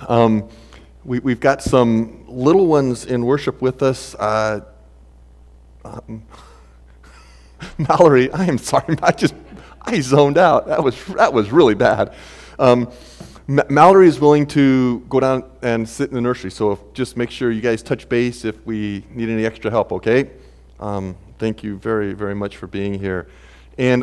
We've got some little ones in worship with us. Mallory, I am sorry, I zoned out. That was really bad. Mallory is willing to go down and sit in the nursery, so just make sure you guys touch base if we need any extra help, okay? Thank you very, very much for being here. And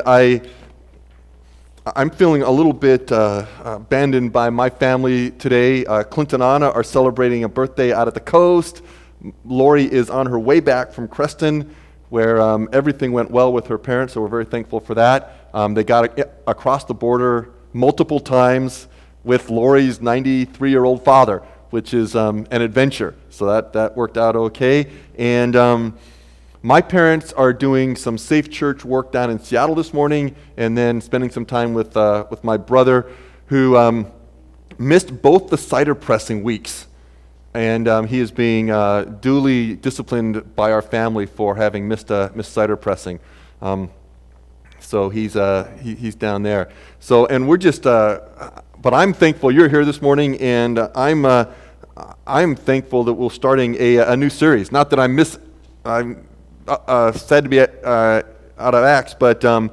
I'm feeling a little bit abandoned by my family today. Clint and Anna are celebrating a birthday out at the coast. Lori is on her way back from Creston, where everything went well with her parents, so we're very thankful for that. They got across the border multiple times with Lori's 93-year-old father, which is an adventure. So that worked out okay. And my parents are doing some Safe Church work down in Seattle this morning, and then spending some time with my brother, who missed both the cider pressing weeks. And he is being duly disciplined by our family for having missed cider pressing. So he's down there. So, and we're just, but I'm thankful you're here this morning, and I'm thankful that we're starting a new series. Not that I'm sad to be out of Acts, but I'm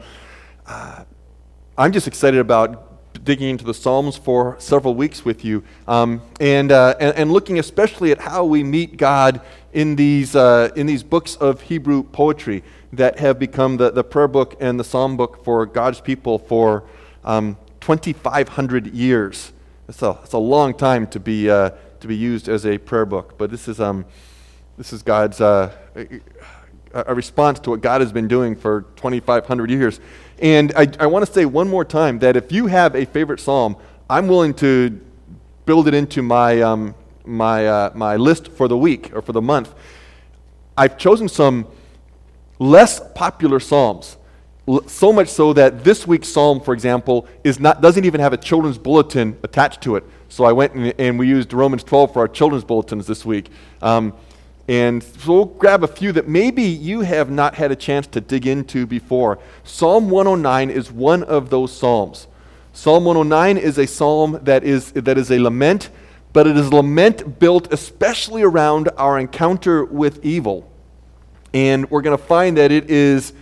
just excited about digging into the Psalms for several weeks with you, and looking especially at how we meet God in these books of Hebrew poetry that have become the prayer book and the Psalm book for God's people for 2,500 years. It's a long time to be used as a prayer book, but this is God's a response to what God has been doing for 2,500 years. And I want to say one more time that if you have a favorite psalm, I'm willing to build it into my my list for the week or for the month. I've chosen some less popular psalms, so much so that this week's psalm, for example, doesn't even have a children's bulletin attached to it. So I went and we used Romans 12 for our children's bulletins this week. And so we'll grab a few that maybe you have not had a chance to dig into before. Psalm 109 is one of those psalms. Psalm 109 is a psalm that is a lament, but it is a lament built especially around our encounter with evil. And we're going to find that it is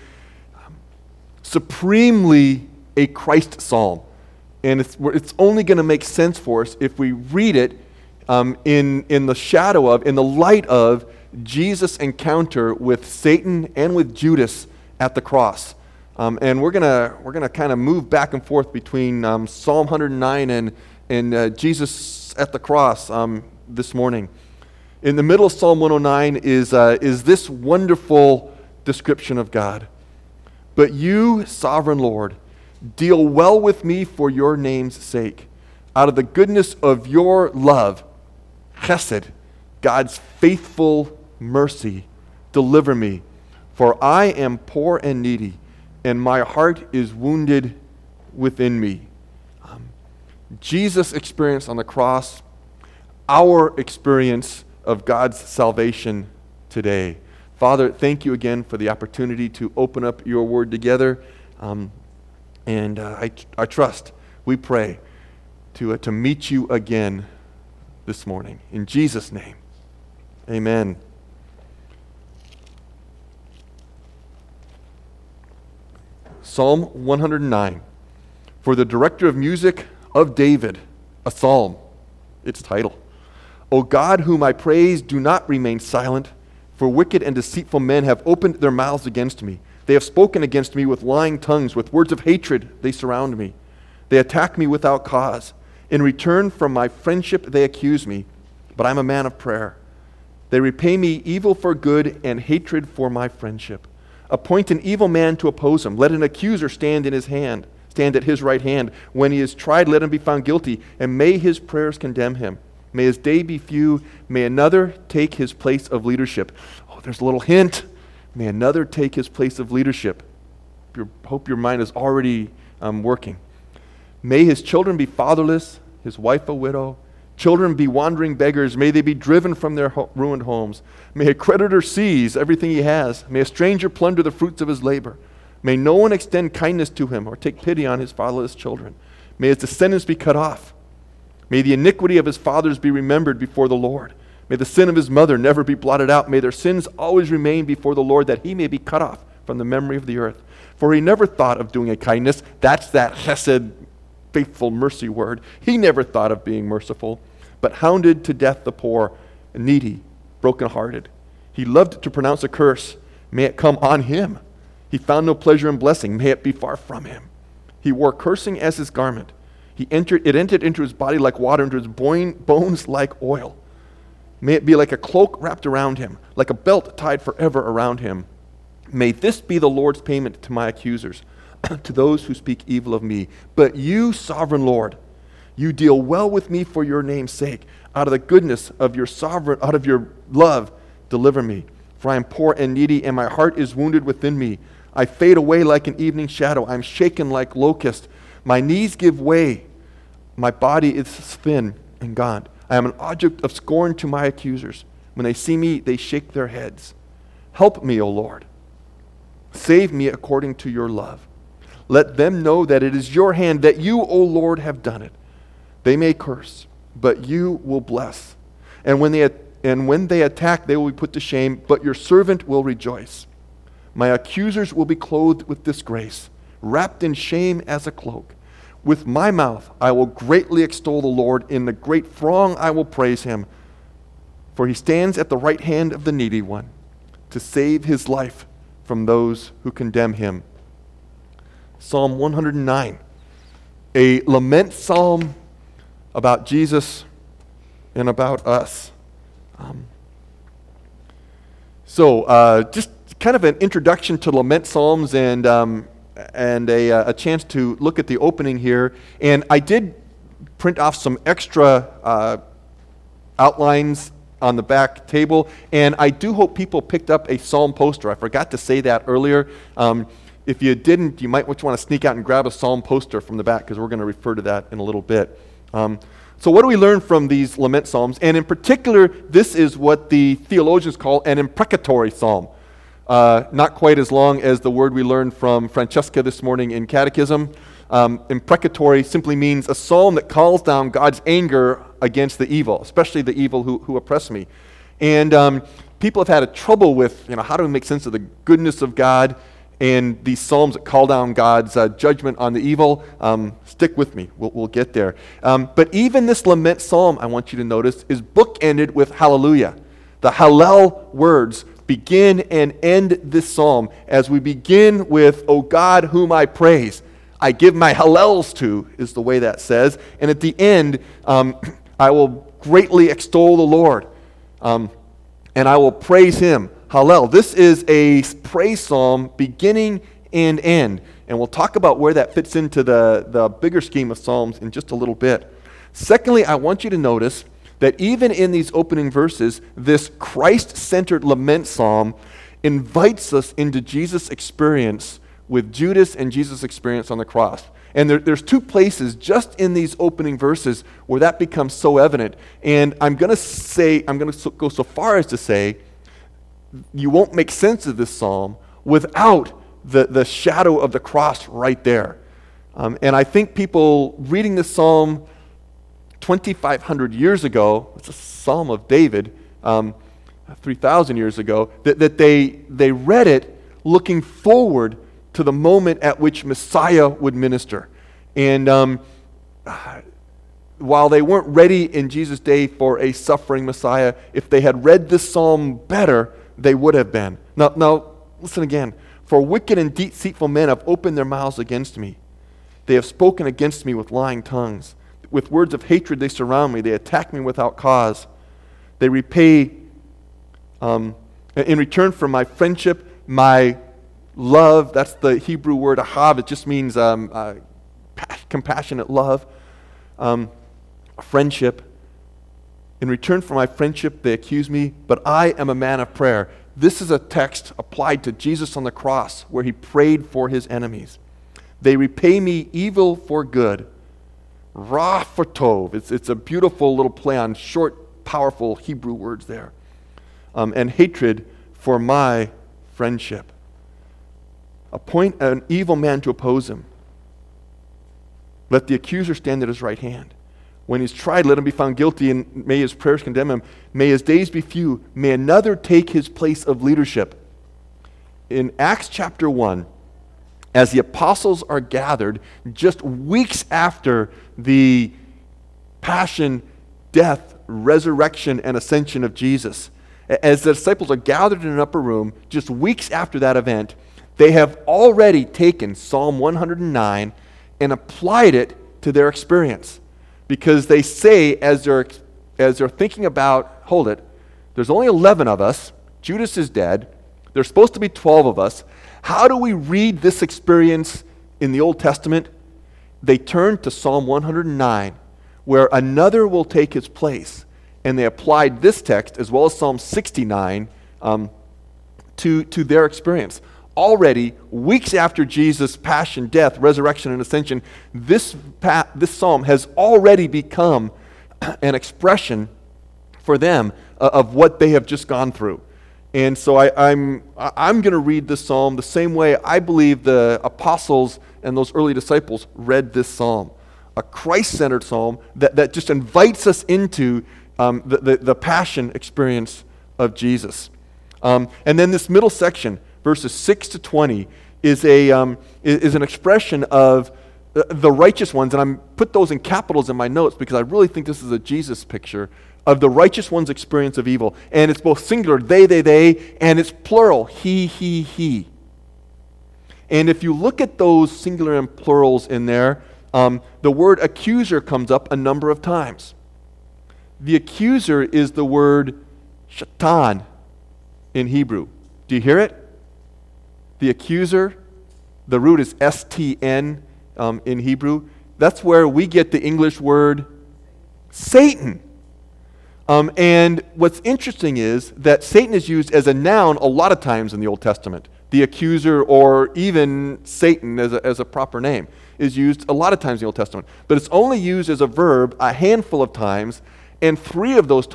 supremely a Christ psalm. And it's only going to make sense for us if we read it in the shadow of, in the light of Jesus' encounter with Satan and with Judas at the cross. And we're gonna kind of move back and forth between Psalm 109 and Jesus at the cross this morning. In the middle of Psalm 109 is this wonderful description of God. But you, sovereign Lord, deal well with me for your name's sake. Out of the goodness of your love, chesed, God's faithful mercy, deliver me. For I am poor and needy, and my heart is wounded within me. Jesus' experience on the cross, our experience of God's salvation today. Father, thank you again for the opportunity to open up your word together. And I trust, we pray, to meet you again this morning. In Jesus' name, amen. Psalm 109. For the director of music of David, a psalm. Its title. O God, whom I praise, do not remain silent, for wicked and deceitful men have opened their mouths against me. They have spoken against me with lying tongues, with words of hatred they surround me. They attack me without cause. In return from my friendship they accuse me, but I'm a man of prayer. They repay me evil for good and hatred for my friendship. Appoint an evil man to oppose him. Let an accuser stand at his right hand. When he is tried, let him be found guilty, and may his prayers condemn him. May his day be few. May another take his place of leadership. Oh, there's a little hint. May another take his place of leadership. Hope your mind is already working. May his children be fatherless, his wife a widow. Children be wandering beggars. May they be driven from their ruined homes. May a creditor seize everything he has. May a stranger plunder the fruits of his labor. May no one extend kindness to him or take pity on his fatherless children. May his descendants be cut off. May the iniquity of his fathers be remembered before the Lord. May the sin of his mother never be blotted out. May their sins always remain before the Lord, that he may be cut off from the memory of the earth. For he never thought of doing a kindness. That's that chesed, faithful mercy word. He never thought of being merciful, but hounded to death the poor, needy, brokenhearted. He loved to pronounce a curse. May it come on him. He found no pleasure in blessing. May it be far from him. He wore cursing as his garment. It entered into his body like water, into his bones like oil. May it be like a cloak wrapped around him, like a belt tied forever around him. May this be the Lord's payment to my accusers, to those who speak evil of me. But you, sovereign Lord, you deal well with me for your name's sake. Out of the goodness of your out of your love, deliver me. For I am poor and needy, and my heart is wounded within me. I fade away like an evening shadow. I am shaken like locust. My knees give way. My body is thin and gaunt. I am an object of scorn to my accusers. When they see me, they shake their heads. Help me, O Lord. Save me according to your love. Let them know that it is your hand, that you, O Lord, have done it. They may curse, but you will bless. And when they attack, they will be put to shame, but your servant will rejoice. My accusers will be clothed with disgrace, wrapped in shame as a cloak. With my mouth I will greatly extol the Lord. In the great throng I will praise him. For he stands at the right hand of the needy one, to save his life from those who condemn him. Psalm 109, a lament psalm about Jesus and about us. Just kind of an introduction to lament psalms and a chance to look at the opening here. And I did print off some extra outlines on the back table, and I do hope people picked up a psalm poster. I forgot to say that earlier. If you didn't, you might want to sneak out and grab a psalm poster from the back, because we're going to refer to that in a little bit. So what do we learn from these lament psalms? And in particular, this is what the theologians call an imprecatory psalm. Not quite as long as the word we learned from Francesca this morning in Catechism. Imprecatory simply means a psalm that calls down God's anger against the evil, especially the evil who oppress me. And people have had a trouble with, how do we make sense of the goodness of God and these psalms that call down God's judgment on the evil. Stick with me. We'll get there. But even this lament psalm, I want you to notice, is bookended with hallelujah. The Hallel words begin and end this psalm as we begin with, O God, whom I praise. I give my Hallels to, is the way that says. And at the end, I will greatly extol the Lord, and I will praise him. Hallel. This is a praise psalm beginning and end. And we'll talk about where that fits into the bigger scheme of psalms in just a little bit. Secondly, I want you to notice that even in these opening verses, this Christ-centered lament psalm invites us into Jesus' experience with Judas and Jesus' experience on the cross. And there's two places just in these opening verses where that becomes so evident. And I'm going to go so far as to say, you won't make sense of this psalm without the shadow of the cross right there. And I think people reading this psalm 2,500 years ago, it's a psalm of David, 3,000 years ago, that they read it looking forward to the moment at which Messiah would minister. And while they weren't ready in Jesus' day for a suffering Messiah, if they had read this psalm better, they would have been. Now, listen again. For wicked and deceitful men have opened their mouths against me. They have spoken against me with lying tongues. With words of hatred they surround me. They attack me without cause. They repay, in return for my friendship, my love. That's the Hebrew word ahav. It just means compassionate love, friendship. In return for my friendship, they accuse me, but I am a man of prayer. This is a text applied to Jesus on the cross where he prayed for his enemies. They repay me evil for good. Ra for tov. It's a beautiful little play on short, powerful Hebrew words there. And hatred for my friendship. Appoint an evil man to oppose him. Let the accuser stand at his right hand. When he's tried, let him be found guilty, and may his prayers condemn him. May his days be few. May another take his place of leadership. In Acts chapter 1, as the apostles are gathered, just weeks after the passion, death, resurrection, and ascension of Jesus, as the disciples are gathered in an upper room, just weeks after that event, they have already taken Psalm 109 and applied it to their experience. Because they say, as they're thinking about, hold it, there's only 11 of us, Judas is dead, there's supposed to be 12 of us, how do we read this experience in the Old Testament? They turn to Psalm 109, where another will take his place. And they applied this text, as well as Psalm 69, to their experience. Already, weeks after Jesus' passion, death, resurrection, and ascension, this psalm has already become an expression for them of what they have just gone through. And so I'm going to read this psalm the same way I believe the apostles and those early disciples read this psalm. A Christ-centered psalm that just invites us into the passion experience of Jesus. And then this middle section, verses 6 to 20, is an expression of the righteous ones, and I'm put those in capitals in my notes because I really think this is a Jesus picture of the righteous one's experience of evil. And it's both singular, they, and it's plural, he. And if you look at those singular and plurals in there, the word accuser comes up a number of times. The accuser is the word shatan in Hebrew. Do you hear it? The accuser, the root is S-T-N in Hebrew. That's where we get the English word Satan. And what's interesting is that Satan is used as a noun a lot of times in the Old Testament. The accuser, or even Satan as a proper name, is used a lot of times in the Old Testament. But it's only used as a verb a handful of times, and three of the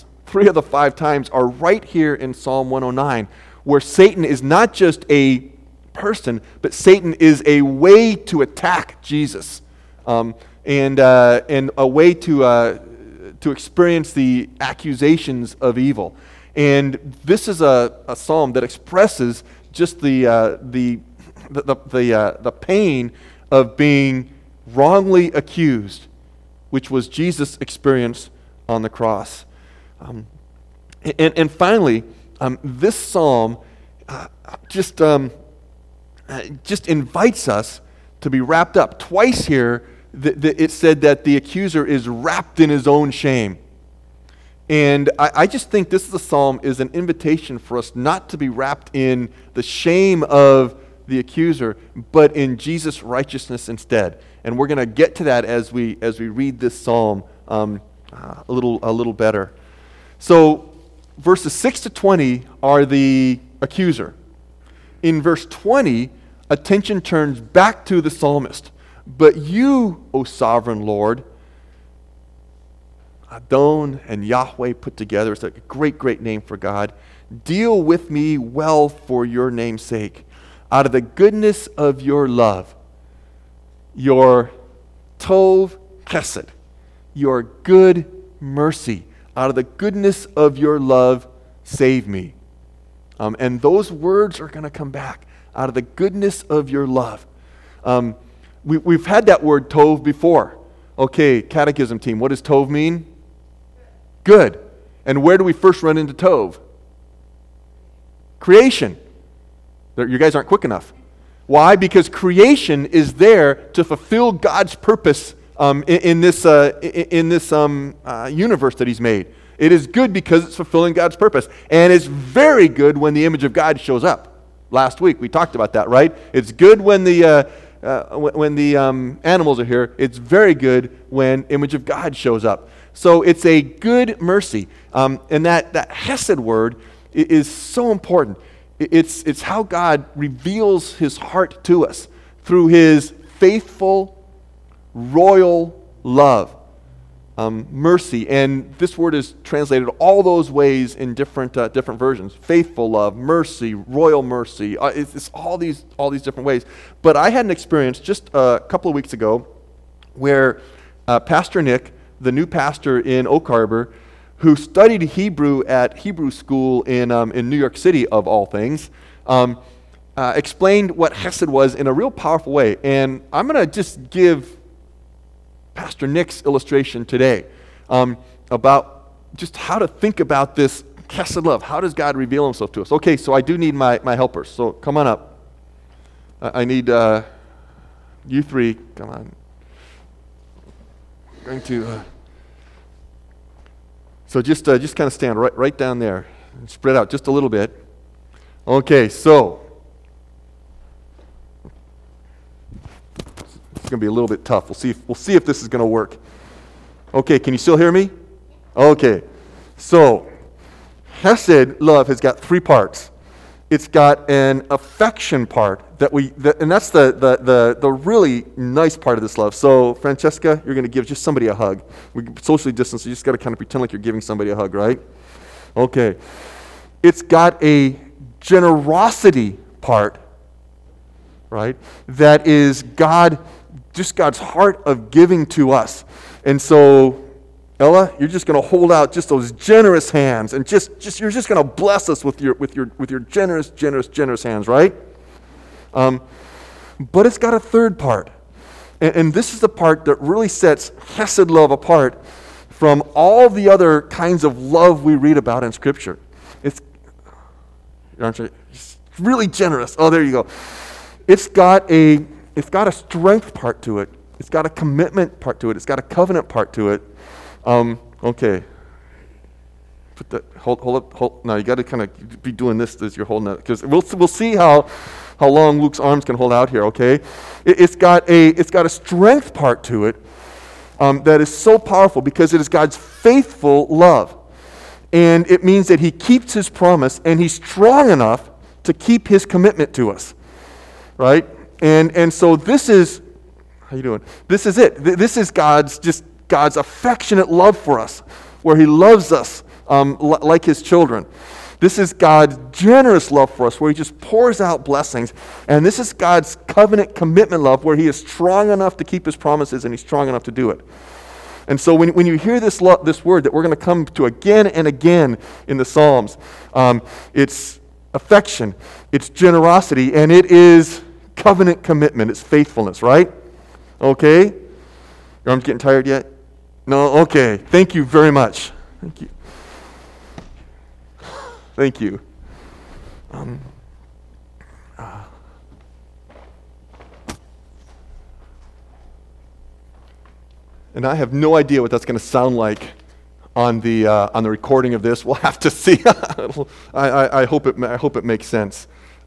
5 times are right here in Psalm 109, where Satan is not just a person, but Satan is a way to attack Jesus, and a way to experience the accusations of evil. And this is a psalm that expresses just the pain of being wrongly accused, which was Jesus' experience on the cross. And finally, this psalm just invites us to be wrapped up. Twice here, it said that the accuser is wrapped in his own shame. And I just think this psalm is an invitation for us not to be wrapped in the shame of the accuser, but in Jesus' righteousness instead. And we're going to get to that as we read this psalm a little better. So verses 6 to 20 are the accuser. In verse 20, attention turns back to the psalmist. But you, O sovereign Lord, Adon and Yahweh put together, it's a great name for God. Deal with me well for your name's sake. Out of the goodness of your love, your tov chesed, your good mercy, out of the goodness of your love, save me. And those words are going to come back. Out of the goodness of your love. We've had that word tov before. Okay, catechism team, what does tov mean? Good. And where do we first run into tov? Creation. You guys aren't quick enough. Why? Because creation is there to fulfill God's purpose in this universe that He's made. It is good because it's fulfilling God's purpose. And it's very good when the image of God shows up. Last week we talked about that, right? It's good when the animals are here. It's very good when image of God shows up. So it's a good mercy. And that chesed word is so important. It's how God reveals His heart to us through His faithful, royal love, mercy. And this word is translated all those ways in different versions. Faithful love, mercy, royal mercy. It's all these different ways. But I had an experience just a couple of weeks ago where Pastor Nick the new pastor in Oak Harbor, who studied Hebrew at Hebrew school in New York City, of all things, explained what Chesed was in a real powerful way. And I'm going to just give Pastor Nick's illustration today about just how to think about this Chesed love. How does God reveal himself to us? Okay, so I do need my helpers. So come on up. I need you three. Come on. I'm going to... So just kind of stand right down there and spread out just a little bit. Okay, so it's going to be a little bit tough. We'll see if this is going to work. Okay, can you still hear me? Okay, so Hesed love has got three parts. It's got an affection part and that's the really nice part of this love. So Francesca, you're going to give just somebody a hug. We socially distanced, so you just got to kind of pretend like you're giving somebody a hug, right? Okay. It's got a generosity part, right? That is God's heart of giving to us. And so Ella, you're just going to hold out just those generous hands, and you're just going to bless us with your generous hands, right? But it's got a third part, and this is the part that really sets Chesed love apart from all the other kinds of love we read about in Scripture. It's really generous. Oh, there you go. It's got a strength part to it. It's got a commitment part to it. It's got a covenant part to it. Okay. Put that. Hold up. No, you got to kind of be doing this as you're holding it, because we'll see how long Luke's arms can hold out here. Okay. It's got a strength part to it that is so powerful because it is God's faithful love, and it means that He keeps His promise and He's strong enough to keep His commitment to us. Right. And so this is how you doing? This is it. This is God's affectionate love for us, where He loves us like His children. This is God's generous love for us, where He just pours out blessings. And this is God's covenant commitment love, where He is strong enough to keep His promises and He's strong enough to do it. And so when you hear this word that we're going to come to again and again in the Psalms, it's affection, it's generosity, and it is covenant commitment, it's faithfulness, right? Okay? Your arms getting tired yet? No? Okay. Thank you very much. Thank you. Thank you. And I have no idea what that's going to sound like on the recording of this. We'll have to see. I hope it makes sense.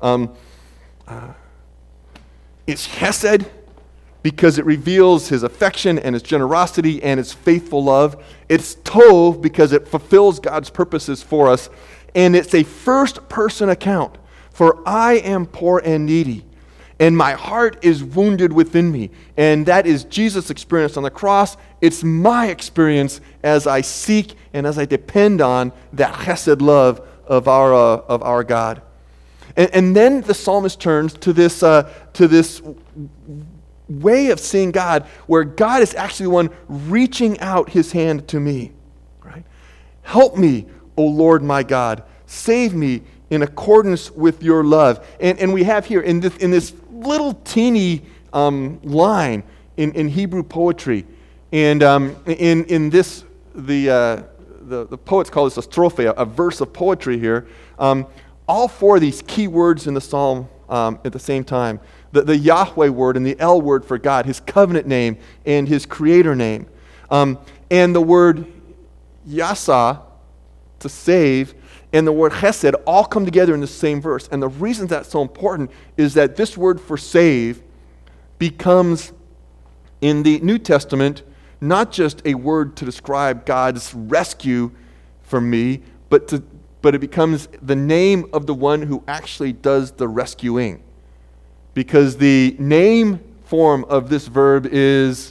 It's Chesed because it reveals His affection and His generosity and His faithful love. It's Tov because it fulfills God's purposes for us. And it's a first-person account. For I am poor and needy, and my heart is wounded within me. And that is Jesus' experience on the cross. It's my experience as I seek and as I depend on that Chesed love of our God. And then the psalmist turns to this way of seeing God, where God is actually the one reaching out His hand to me. Right? Help me, O Lord my God, save me in accordance with your love. And we have here in this little teeny line in Hebrew poetry, and in this the poets call this a strophe, a verse of poetry here. All four of these key words in the psalm at the same time: the Yahweh word and the El word for God, His covenant name and His creator name, and the word Yasa, to save, and the word Chesed all come together in the same verse. And the reason that's so important is that this word for save becomes, in the New Testament, not just a word to describe God's rescue from me, but it becomes the name of the one who actually does the rescuing. Because the name form of this verb is,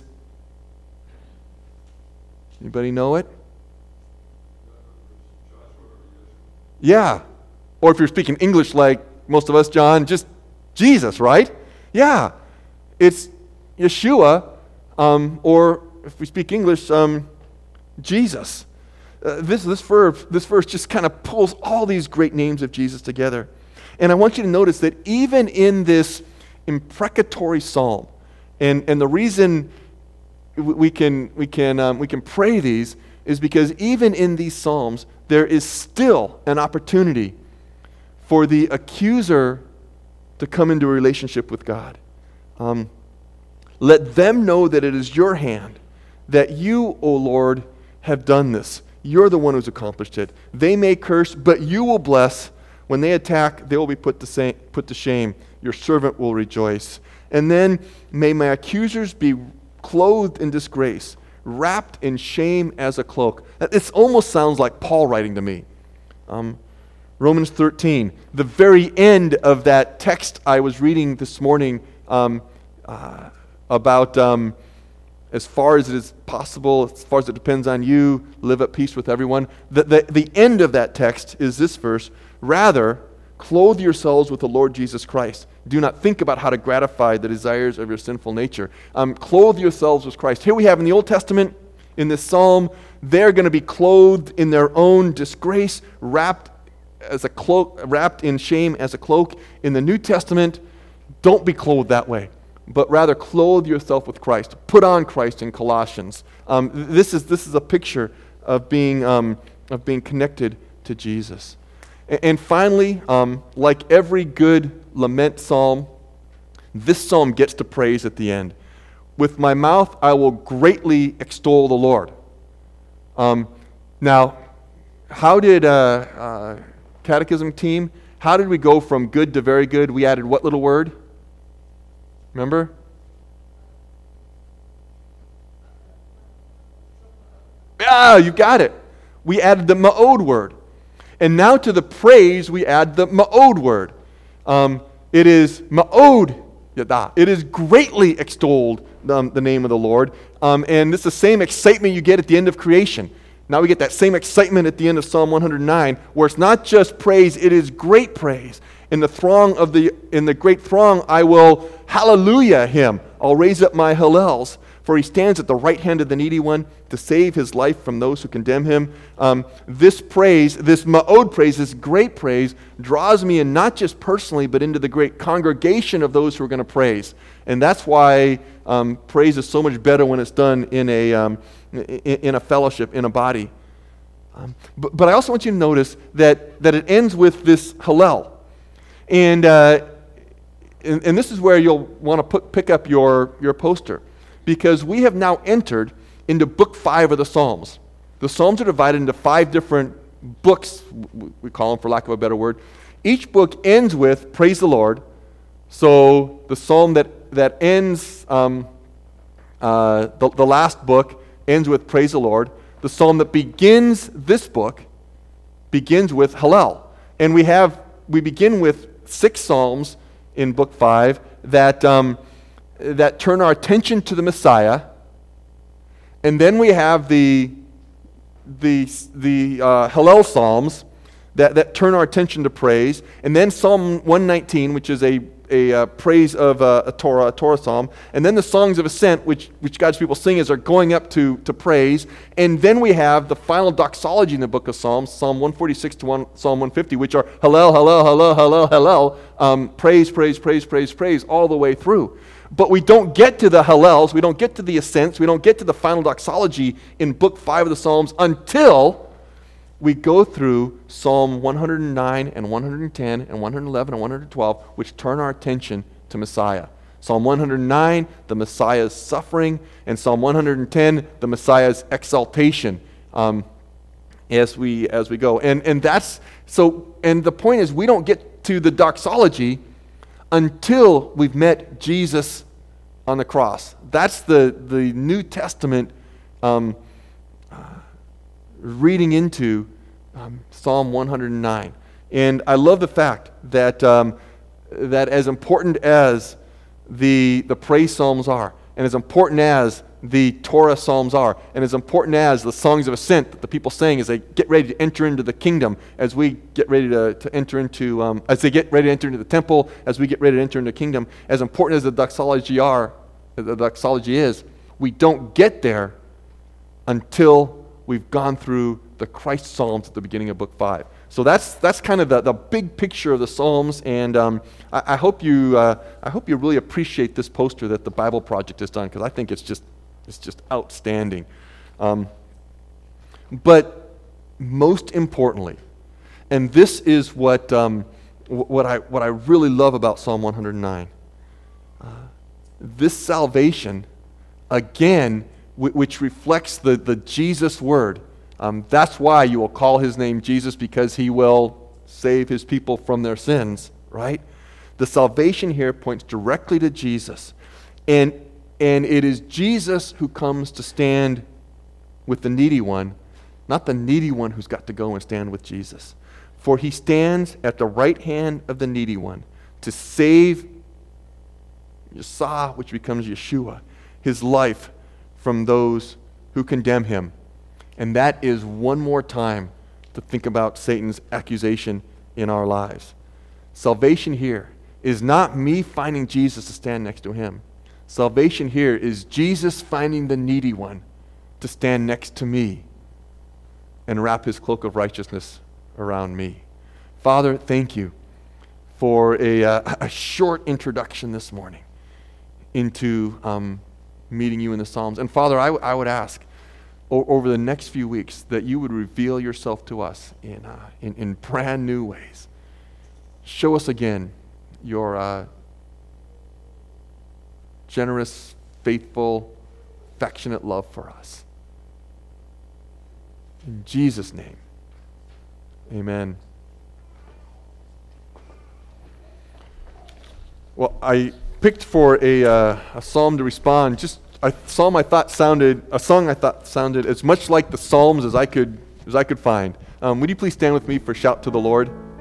anybody know it? Yeah. Or if you're speaking English like most of us, John, just Jesus, right? Yeah. It's Yeshua, or if we speak English, Jesus. This verse just kind of pulls all these great names of Jesus together. And I want you to notice that even in this imprecatory psalm, and the reason we can pray these is because even in these psalms, there is still an opportunity for the accuser to come into a relationship with God. Let them know that it is your hand, that you, O Lord, have done this. You're the one who's accomplished it. They may curse, but you will bless. When they attack, they will be put to shame. Your servant will rejoice. And then may my accusers be clothed in disgrace, wrapped in shame as a cloak. It almost sounds like Paul writing to me. Romans 13, the very end of that text I was reading this morning about as far as it is possible, as far as it depends on you, live at peace with everyone. The end of that text is this verse, rather, clothe yourselves with the Lord Jesus Christ. Do not think about how to gratify the desires of your sinful nature. Clothe yourselves with Christ. Here we have in the Old Testament, in this psalm, they're going to be clothed in their own disgrace, wrapped as a cloak, wrapped in shame as a cloak. In the New Testament, don't be clothed that way, but rather clothe yourself with Christ. Put on Christ in Colossians. This is a picture of being connected to Jesus. And finally, like every good lament psalm, this psalm gets to praise at the end. With my mouth I will greatly extol the Lord. Now, how did catechism team, how did we go from good to very good? We added what little word? Remember? Yeah, you got it. We added the ma'od word. And now to the praise, we add the ma'od word. It is ma'od yada. It is greatly extolled, the name of the Lord. And it's the same excitement you get at the end of creation. Now we get that same excitement at the end of Psalm 109, where it's not just praise, it is great praise. In the great throng, I will hallelujah him. I'll raise up my hallels, for he stands at the right hand of the needy one to save his life from those who condemn him. This praise, this ma'od praise, this great praise, draws me in not just personally, but into the great congregation of those who are going to praise. And that's why praise is so much better when it's done in a fellowship, in a body. But I also want you to notice that it ends with this hallel. And this is where you'll want to pick up your poster, because we have now entered into book 5 of the Psalms. The Psalms are divided into 5 different books, we call them for lack of a better word. Each book ends with praise the Lord. So the psalm that ends, the last book ends with praise the Lord. The psalm that begins this book begins with Hallel. And we begin with 6 psalms in book 5 that turn our attention to the Messiah. And then we have the Hallel psalms that turn our attention to praise. And then Psalm 119, which is a praise of a Torah psalm. And then the songs of ascent, which God's people sing as they're going up to praise. And then we have the final doxology in the book of Psalms, Psalm 146 to Psalm 150, which are Hallel, Hallel, Hallel, Hallel, Hallel, praise, praise, praise, praise, praise, all the way through. But we don't get to the Hallels, we don't get to the ascents, we don't get to the final doxology in book 5 of the Psalms until we go through Psalm 109 and 110 and 111 and 112, which turn our attention to Messiah. Psalm 109, the Messiah's suffering, and Psalm 110, the Messiah's exaltation, as we go. And the point is, we don't get to the doxology until we've met Jesus on the cross. That's the New Testament reading into Psalm 109. And I love the fact that as important as the praise psalms are, and as important as the Torah psalms are, and as important as the songs of ascent that the people sing as they get ready to enter into the kingdom, as we get ready to enter into, as they get ready to enter into the temple, as we get ready to enter into the kingdom, as important as the doxology is, we don't get there until we've gone through the Christ Psalms at the beginning of Book 5. So that's kind of the big picture of the Psalms, and I hope you really appreciate this poster that the Bible Project has done, because I think it's just outstanding. But most importantly, and this is what I really love about Psalm 109, this salvation, again, which reflects the Jesus word. That's why you will call his name Jesus, because he will save his people from their sins, right? The salvation here points directly to Jesus. And it is Jesus who comes to stand with the needy one, not the needy one who's got to go and stand with Jesus. For he stands at the right hand of the needy one to save Yeshua, which becomes Yeshua, his life from those who condemn him. And that is one more time to think about Satan's accusation in our lives. Salvation here is not me finding Jesus to stand next to him. Salvation here is Jesus finding the needy one to stand next to me and wrap his cloak of righteousness around me. Father, thank you for a short introduction this morning into meeting you in the Psalms. And Father, I would ask over the next few weeks that you would reveal yourself to us in brand new ways. Show us again your generous, faithful, affectionate love for us. In Jesus' name, amen. Well, I picked for a psalm to respond, just a song I thought sounded as much like the Psalms as I could find. Would you please stand with me for Shout to the Lord?